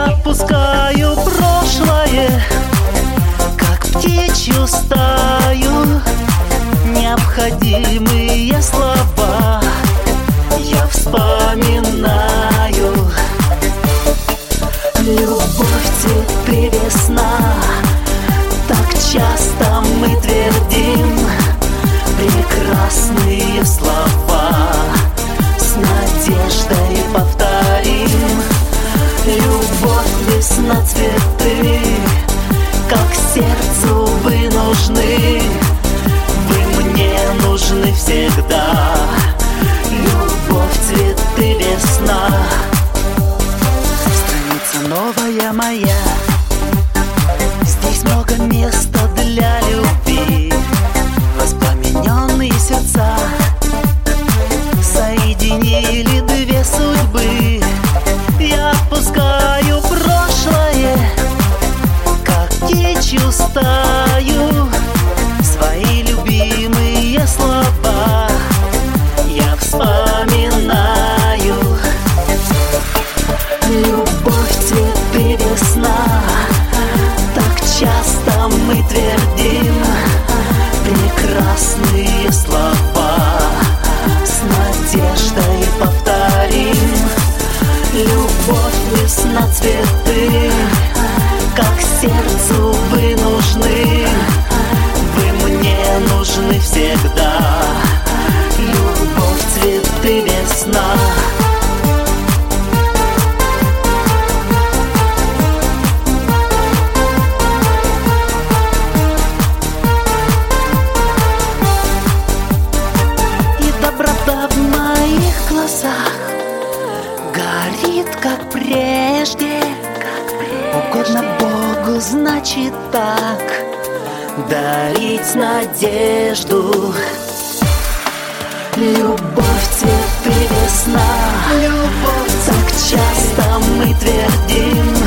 Я пускаю прошлое, как птичью стаю. Необходимые слова я вспоминаю. Любовь, цветы, весна, так часто мы твердим прекрасные слова, с надеждой повторим. Любовь, весна, цветы, как сердцу вы нужны, вы мне нужны всегда. Любовь, цветы, весна. Страница новая моя, здесь много места для любви. Воспламененные сердца соединили две судьбы. Я отпускаю прошлое, как птичью стаю. Свои любимые слова я вспоминаю. Любовь, цветы, весна, так часто мы твердим прекрасные слова, с надеждой повторим. Любовь, весна, цветы, как сердцу вы нужны, вы мне нужны всегда. Любовь, цветы, весна. Горит, как прежде, угодно Богу, значит так, дарить надежду. Любовь, цветы, весна, любовь, так часто мы твердим